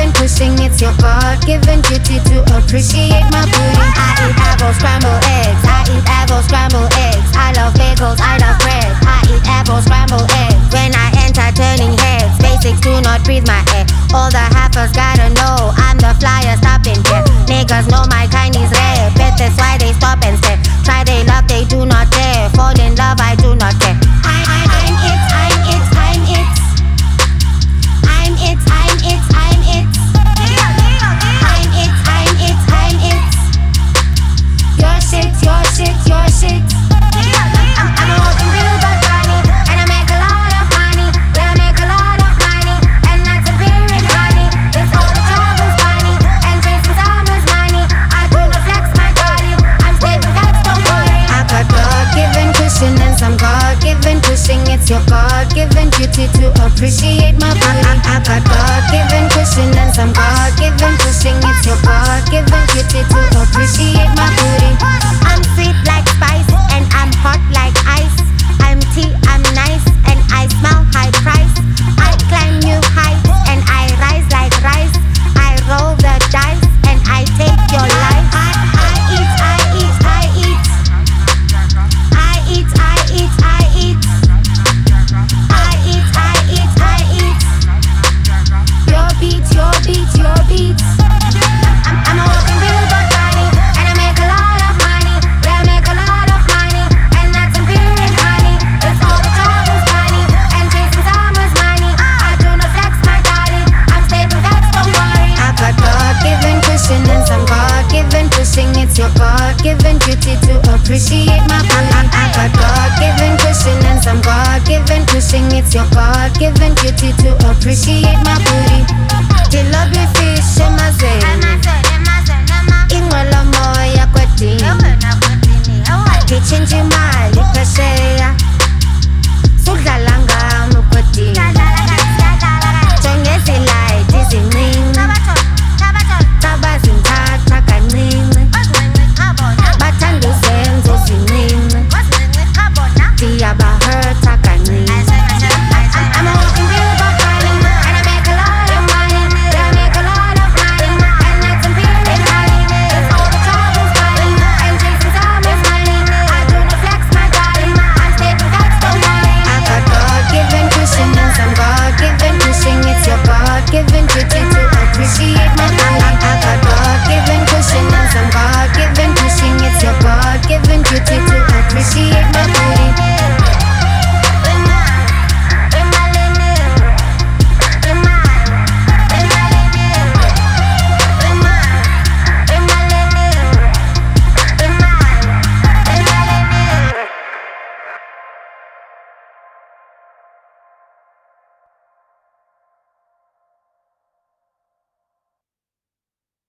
God-given pushing, it's your God-given duty to appreciate my booty. I eat apples, scrambled eggs. I eat apples, scrambled eggs. I love bagels, I love bread. I eat apples, scrambled eggs. When I enter turning heads, basics do not breathe my air. All the hackers gotta know I'm the flyer stopping here. Niggas know my kind is rare, bet that's why they stop and stare. Try they love, they do not dare. Fall in love, I do not care. I'm it, I'm it, I'm it. I'm it, I'm it, I'm it. I'm it, I'm it, I'm it. Your shit, your shit, your shit. I'm a walking real bad bunny, and I make a lot of money. Yeah, I make a lot of money, and that's a beer and honey. It's all the troubles funny, and chasing summer's money. I do not flex my body, I'm stable, that's don't worry. I got God-given cushion and some God-given pushing. It's your God-given duty to appreciate my booty. I got God-given cushion and some God-given pushing. It's your God-given duty to appreciate my booty. I'm sweet like spice and I'm hot like ice. I'm tea, I'm nice and I smell high price. I climb new heights and I rise like rice. I roll the dice and I take your life. I eat, I eat, I eat. I eat, I eat, I eat. I eat, I eat, I eat. Your beat, your beat, your beat. I'm a walking real good bunny, and I make a lot of money. Yeah, I make a lot of money, and that's some beer and honey. It's all the troubles funny, and chasing summer's money. I do not flex my body, I'm stable, that's don't worry. I got God-given cushion and some God-given pushing. It's your God-given duty to appreciate my booty. I got God-given cushion and some God-given pushing. It's your God-given duty to appreciate my booty.